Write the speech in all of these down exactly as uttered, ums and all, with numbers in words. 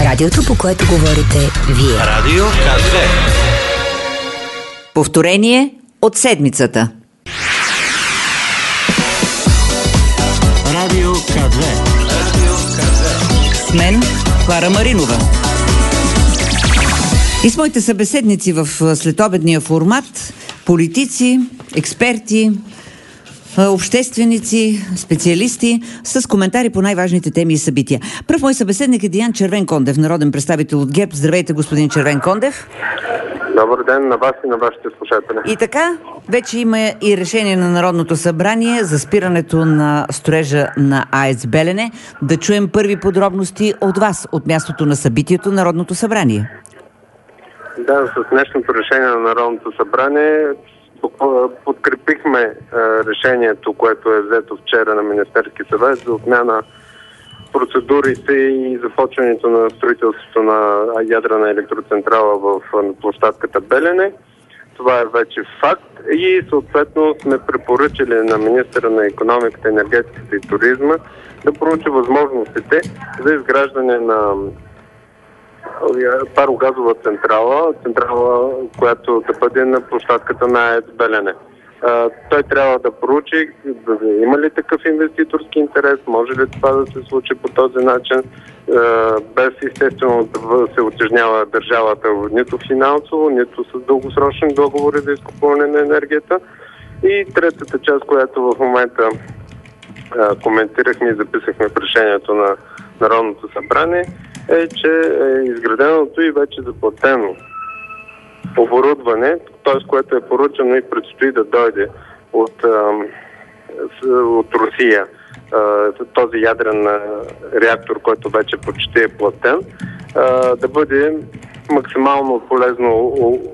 Радиото, по което говорите вие. Радио К две. Повторение от седмицата. Радио К две. С мен Клара Маринова. И с моите събеседници в следобедния формат политици, експерти, общественици, специалисти с коментари по най-важните теми и събития. Пръв мой събеседник е Диан Червенкондев, народен представител от ГЕРБ. Здравейте, господин Червенкондев. Добър ден на вас и на вашите слушатели. И така, вече има и решение на Народното събрание за спирането на строежа на АЕЦ Белене. Да чуем първи подробности от вас, от мястото на събитието Народното събрание. Да, с днешното решение на Народното събрание подкрепихме решението, което е взето вчера на Министерски съвет за отмяна процедурите и започването на строителството на ядрена електроцентрала в площадката Белене. Това е вече факт и съответно сме препоръчали на министъра на икономиката, енергетиката и туризма да проучи възможностите за изграждане на парогазова централа, централа, която да бъде на площадката на АЕЦ Белене. А, той трябва да проучи има ли такъв инвеститорски интерес, може ли това да се случи по този начин, а, без естествено да се утежнява държавата нито финансово, нито с дългосрочни договори за изкупуване на енергията. И третата част, която в момента а, коментирахме и записахме в решението на Народното събрание, е, че е изграденото и вече заплатено оборудване, т.е. което е поръчано и предстои да дойде от, от Русия, този ядрен реактор, който вече почти е платен, да бъде максимално полезно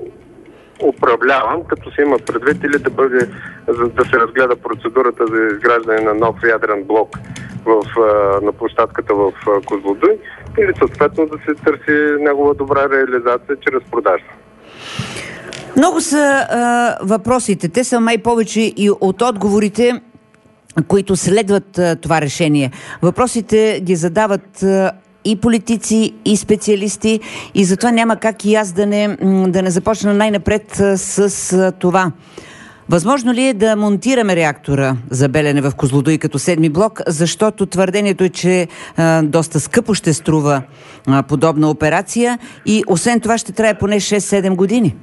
управляван, като се има предвид или да бъде, за да се разгледа процедурата за изграждане на нов ядрен блок в, на площадката в Козлодуй или съответно да се търси негова добра реализация чрез продажа. Много са а, въпросите. Те са май повече и от отговорите, които следват а, това решение. Въпросите ги задават а, и политици, и специалисти, и затова няма как и аз да не, да не започна най-напред а, с а, това. Възможно ли е да монтираме реактора за Белене в Козлодуй като седми блок, защото твърдението е, че а, доста скъпо ще струва а, подобна операция и освен това ще трае поне шест-седем години?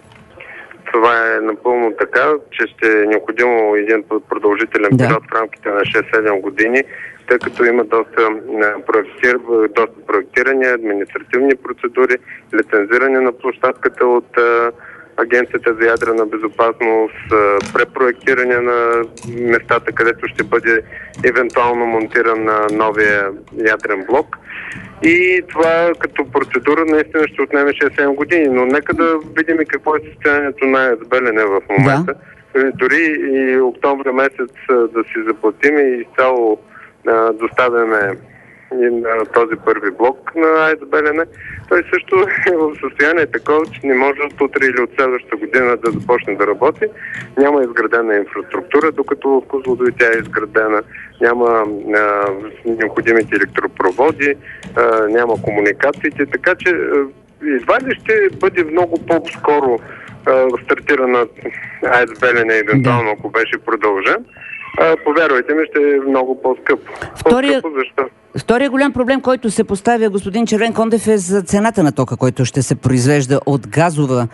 Това е напълно така, че ще е необходимо един продължителен да. период в рамките на шест-седем години, тъй като има доста, проектир, доста проектиране, административни процедури, лицензиране на площадката от Агенцията за ядрена безопасност, препроектиране на местата, където ще бъде евентуално монтиран на новия ядрен блок. И това като процедура наистина ще отнеме шест-седем години, но нека да видим какво е състоянието на АЕЦ Белене в момента. Да. Дори и октомври месец да си заплатим и изцяло доставяме и на този първи блок на АЕЦ Белене, той също е в състояние такова, че не може от утре или от следващата година да започне да работи. Няма изградена инфраструктура, докато в Козлодуй тя е изградена. Няма а, необходимите електропроводи, а, няма комуникациите, така че а, едва ли ще бъде много по-скоро а, стартирана АЕЦ Белене, евентуално, ако беше продължен. А, повярвайте ми, ще е много по-скъпо. Втория... По-скъпо защо? Втория голям проблем, който се поставя, господин Червенкондев, е за цената на тока, който ще се произвежда от газова,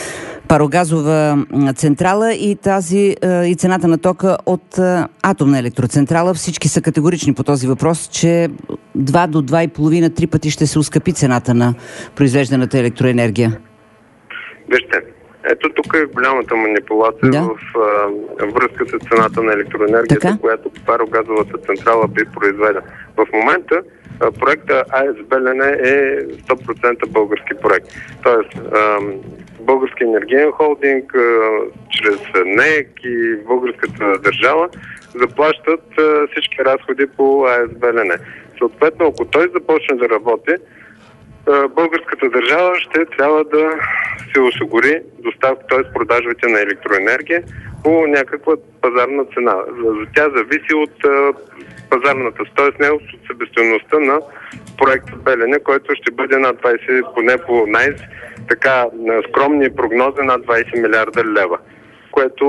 парогазова централа и тази и цената на тока от атомна електроцентрала. Всички са категорични по този въпрос, че два до два и половина три пъти ще се ускъпи цената на произвежданата електроенергия. Вижте, ето тук е голямата манипулация да. в а, връзка с цената на електроенергията, така? Която парогазовата централа би произведа. В момента а, проекта АЕЦ Белене е сто процента български проект. Тоест, а, български енергиен холдинг, а, чрез НЕК и българската държава заплащат а, всички разходи по АЕЦ Белене. Съответно, ако той започне да работи, българската държава ще трябва да се осигури доставка, т.е. продажбите на електроенергия по някаква пазарна цена. Тя зависи от пазарната стойност, не от себестойността на проекта Белене, който ще бъде над двайсет, поне по най- така скромни прогнози, над двайсет милиарда лева, което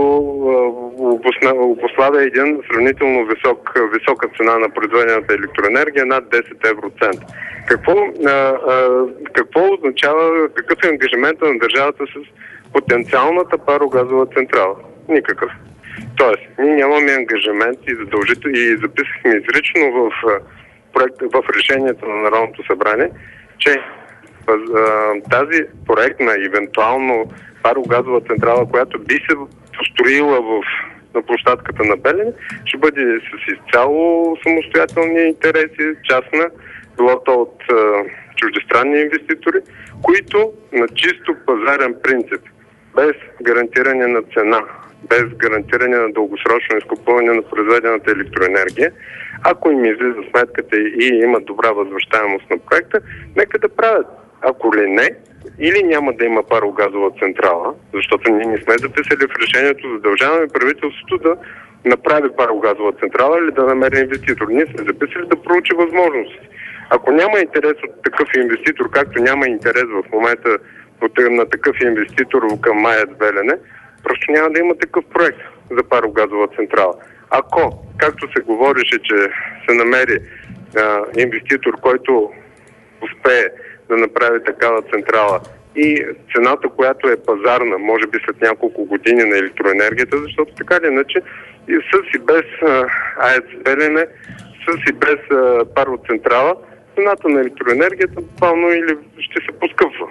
обославя един сравнително висок, висока цена на произведената електроенергия, над десет евроцента. Какво, а, а, какво означава, какъв е ангажимента на държавата с потенциалната парогазова централа? Никакъв. Тоест, ние нямаме ангажимент и задължително, и записахме изрично в, проект, в решението на Народното събрание, че а, тази проектна, евентуално парогазова централа, която би се построила в, на площадката на Белене, ще бъде с изцяло самостоятелни интереси, частна, било то от а, чуждестранни инвеститори, които на чисто пазарен принцип, без гарантиране на цена, без гарантиране на дългосрочно изкупуване на произведената електроенергия, ако им излиза сметката и имат добра възвръщаемост на проекта, нека да правят. Ако ли не, или няма да има парогазова централа, защото ние не сме записали в решението, задължаваме правителството да направи парогазова централа или да намери инвеститор. Ние сме записали да проучи възможности. Ако няма интерес от такъв инвеститор, както няма интерес в момента на такъв инвеститор към АЕЦ Белене, просто няма да има такъв проект за парогазова централа. Ако, както се говореше, че се намери а, инвеститор, който успее да направи такава централа и цената, която е пазарна, може би след няколко години на електроенергията, защото така или иначе и с и без а, АЕЦ Белене, с и без а, пароцентрала, цената на електроенергията буквално или ще се поскъпва.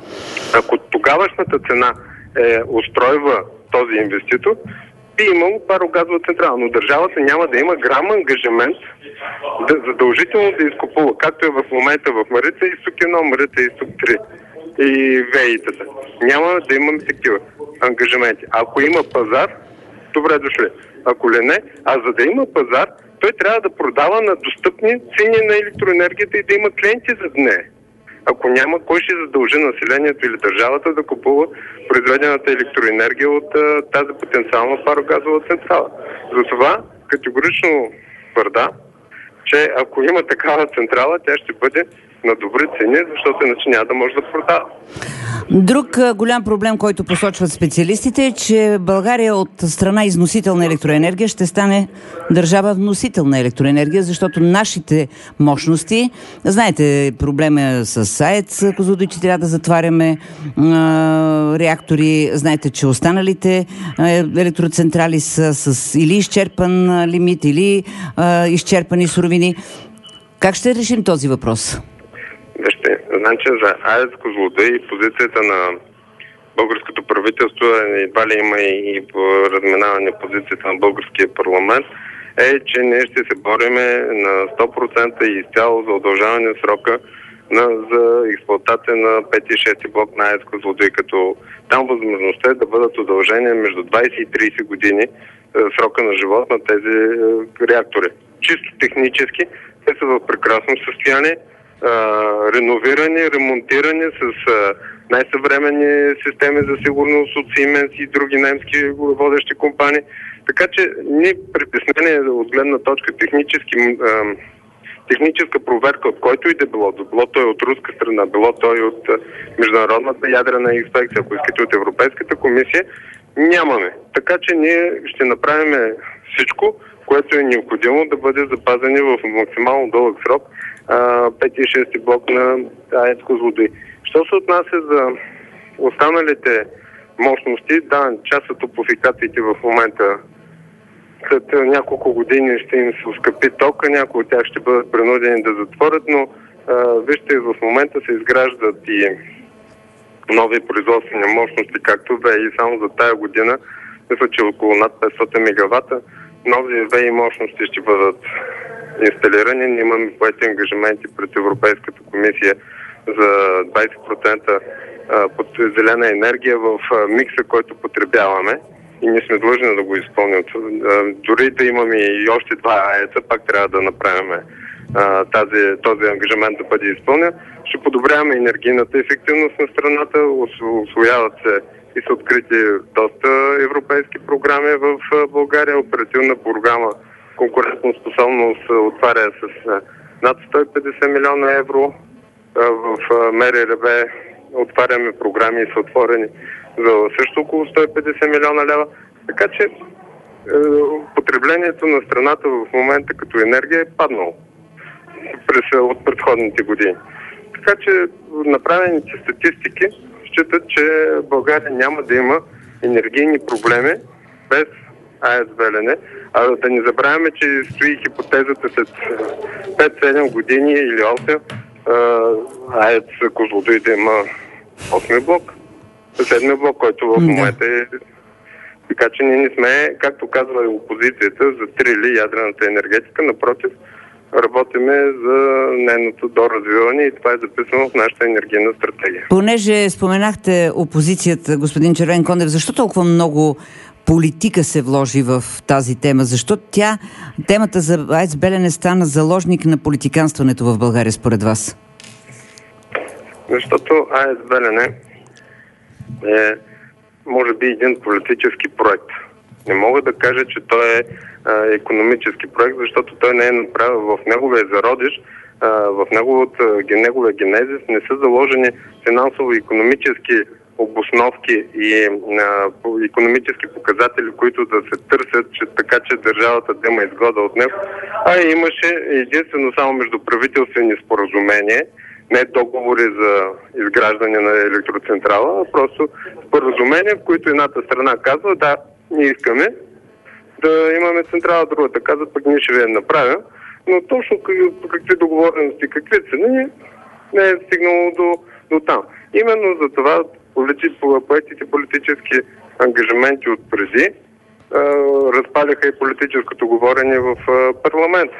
Ако тогавашната цена е, устройва този инвеститор, би имало парогазова централа, но държавата няма да има грам ангажимент да задължително да изкупува, както е в момента в Марица Изток едно, Марица Изток три и ВЕИ-тата. Няма да имаме такива ангажименти. Ако има пазар, добре дошли. Ако ли не, а за да има пазар, той трябва да продава на достъпни цени на електроенергията и да има клиенти за нея. Ако няма, кой ще задължи населението или държавата да купува произведената електроенергия от а, тази потенциална парогазова централа? Затова категорично твърда, че ако има такава централа, тя ще бъде на добри цени, защото иначе няма да може да продава. Друг а, голям проблем, който посочват специалистите, е, че България от страна износител на електроенергия ще стане държава вносител на електроенергия, защото нашите мощности, знаете проблема с АЕЦ Козлодуй, че трябва да затваряме а, реактори, знаете, че останалите а, електроцентрали са с или изчерпан а, лимит, или а, изчерпани суровини. Как ще решим този въпрос? Вижте, значи за АЕЦ Козлодуй позицията на българското правителство, едва ли има и разминаване позицията на българския парламент, е, че ние ще се бориме на сто процента и изцяло за удължаване срока на, за експлоатация на пети и шести блок на АЕЦ Козлодуй, като там възможността е да бъдат удължени между двайсет и трийсет години срока на живот на тези реактори. Чисто технически те са в прекрасно състояние, Uh, реновирани, ремонтирани с uh, най-съвременни системи за сигурност от Siemens и други немски водещи компании. Така че ние притеснение от гледна точка технически, uh, техническа проверка от който и да било, било той от руска страна, било той от uh, Международната ядрена инспекция, ако искате от Европейската комисия, нямаме. Така че ние ще направим всичко, което е необходимо да бъде запазени в максимално дълъг срок пети и шести блок на АЕЦ Козлодуй. Що се отнася за останалите мощности, да, част от топлофикациите в момента след няколко години ще им се оскъпи тока, някои от тях ще бъдат принудени да затворят, но а, вижте, в момента се изграждат и нови производствени мощности, както ВЕИ, само за тая година, мисля, че около над петстотин мегавата, нови ВЕИ мощности ще бъдат инсталирани. Ние имаме поети ангажименти пред Европейската комисия за двайсет процента под зелена енергия в микса, който потребяваме и ние сме длъжни да го изпълним. Дори да имаме и още два АЕЦа, пак трябва да направим тази, този ангажимент да бъде изпълнен. Ще подобряваме енергийната ефективност на страната, усвояват се и са открити доста европейски програми в България. Оперативна програма конкурентоспособност отваря с над сто и петдесет милиона евро. В МРРБ отваряме програми и са отворени за също около сто и петдесет милиона лева. Така че потреблението на страната в момента като енергия е паднало през, от предходните години. Така че направените статистики считат, че България няма да има енергийни проблеми без АЕЦ Белене. А да не забравяме, че стои хипотезата след пет-седем години или осем АЕЦ Козлодуй да има осми блок, седми блок, който в момента е. Така че ние не сме, както казва опозицията, затрили ядрената енергетика. Напротив, работиме за нейното доразвиване и това е записано в нашата енергийна стратегия. Понеже споменахте опозицията, господин Червенкондев, защо толкова много политика се вложи в тази тема? Защо тя, темата за АЕЦ Белене стана заложник на политиканстването в България, според вас? Защото АЕЦ Белене е, може би, един политически проект. Не мога да кажа, че той е а, икономически проект, защото той не е направил в неговия зародиш, а, в неговата, неговия генезис не са заложени финансово-икономически обосновки и а, икономически показатели, които да се търсят, че, така че държавата да има изгода от него. А имаше единствено само междуправителствени споразумения, не договори за изграждане на електроцентрала, а просто споразумения, в които едната страна казва: да, ние искаме да имаме централа, другата казва: пък ние ще ви я направим. Но точно какви договорености, какви цени, не е стигнало до, до там. Именно за това поетите политически ангажименти от преди разпаляха и политическото говорене в парламента.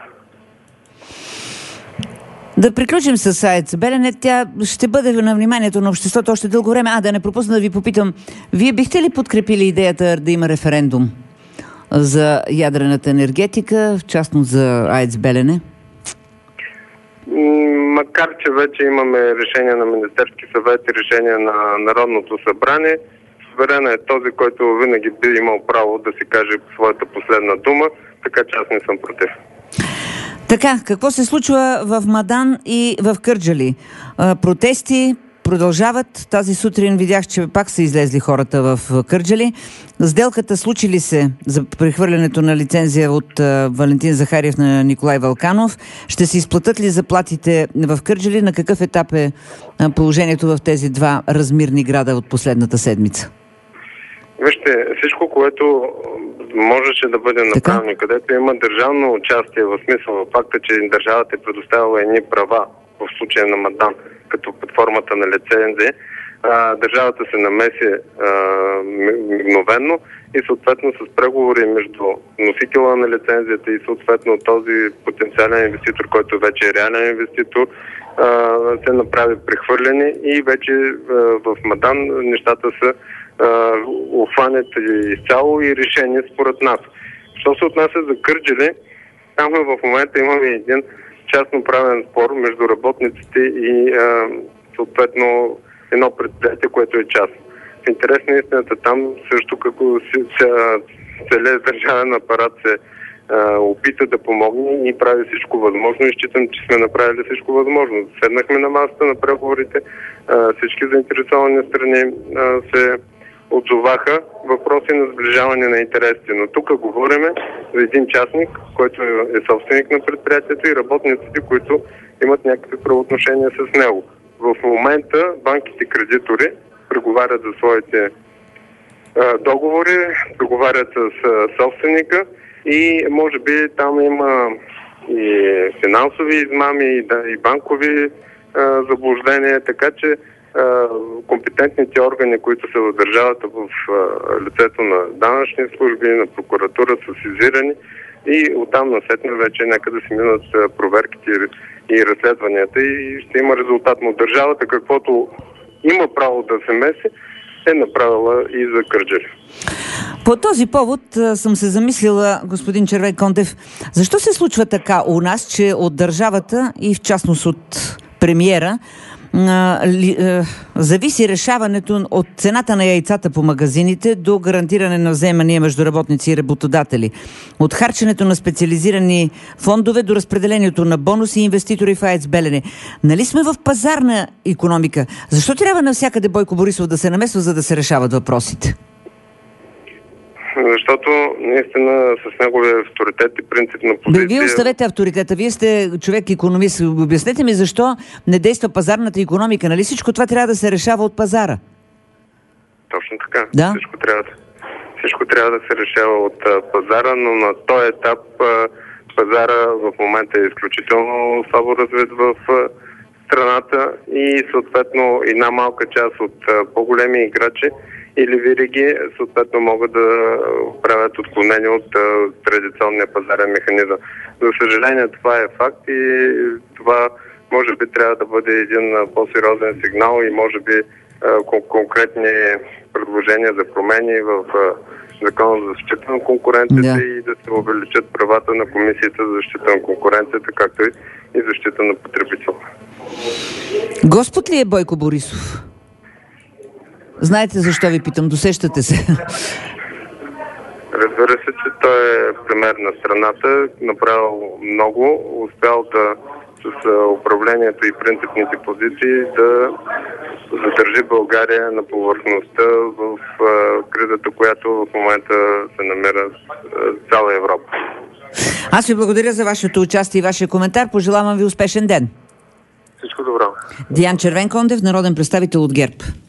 Да приключим с АЕЦ Белене. Тя ще бъде на вниманието на обществото още дълго време. А, да не пропусна да ви попитам, вие бихте ли подкрепили идеята да има референдум за ядрената енергетика, в частност за АЕЦ Белене? Макар че вече имаме решение на Министерски съвет и решение на Народното събрание, суверена е този, който винаги би имал право да си каже своята последна дума, така че аз не съм против. Така, какво се случва в Мадан и в Кърджали? А, протести продължават. Тази сутрин видях, че пак са излезли хората в Кърджали. Сделката случи ли се за прехвърлянето на лицензия от а, Валентин Захариев на Николай Вълканов? Ще се изплатят ли заплатите в Кърджали? На какъв етап е положението в тези два размирни града от последната седмица? Вижте, всичко, което можеше да бъде направено, където има държавно участие, в смисъл в факта, че държавата е предоставила едни права, в случая на Мадан, като под формата на лицензия, а, държавата се намеси а, мигновенно и съответно с преговори между носителя на лицензията и съответно този потенциален инвеститор, който вече е реален инвеститор, а, се направи прехвърляне и вече а, в Мадан нещата са обхванят изцяло и решение според нас. Що се отнася за Кърджали, там в момента имаме един частно-правен спор между работниците и а, съответно едно предприятие, което е частно. В интерес на истината там също като целият държавен апарат се а, опита да помогне и прави всичко възможно и считам, че сме направили всичко възможно. Седнахме на масата на преговорите, а, всички заинтересовани страни а, се отзоваха, въпроси на сближаване на интересите. Но тук говорим за един частник, който е собственик на предприятието и работниците, които имат някакви правоотношения с него. В момента банките кредитори преговарят за своите а, договори, преговарят с а, собственика и може би там има и финансови измами, и, да, и банкови а, заблуждения, така че компетентните органи, които са в държавата в лицето на данъчни служби, на прокуратура са сезирани и оттам насетне вече нека да си минат проверките и разследванията и ще има резултат. Но държавата, каквото има право да се меси, е направила и за Кърджали. По този повод съм се замислила, господин Червенкондев, защо се случва така у нас, че от държавата и в частност от премиера а, ли, а, зависи решаването от цената на яйцата по магазините до гарантиране на вземания между работници и работодатели. От харченето на специализирани фондове до разпределението на бонуси и инвеститори в АЕЦ Белене. Нали сме в пазарна икономика? Защо трябва навсякъде Бойко Борисов да се намесва, за да се решават въпросите? Защото наистина с неговия авторитет и принцип на позиция... Вие оставете авторитета. Вие сте човек-икономист. Обяснете ми защо не действа пазарната икономика. Нали всичко това трябва да се решава от пазара? Точно така. Да? Всичко трябва да, всичко трябва да се решава от а, пазара, но на този етап а, пазара в момента е изключително слабо развит в а, страната и съответно една малка част от а, по-големи играчи или вириги съответно могат да правят отклонения от а, традиционния пазарен механизъм. За съжаление това е факт и това може би трябва да бъде един а, по-сериозен сигнал и може би а, кон- конкретни предложения за промени в а, Закона за защита на конкуренцията Да. и да се увеличат правата на Комисията за защита на конкуренцията, както и защита на потребителя. Господ ли е Бойко Борисов? Знаете защо ви питам? Досещате се. Разбира се, че той е премиер на страната, направил много, успял да с управлението и принципните позиции да задържи България на повърхността в кризата, която в момента се намира цяла Европа. Аз ви благодаря за вашето участие и вашия коментар. Пожелавам ви успешен ден. Всичко добро. Диан Червенкондев, народен представител от ГЕРБ.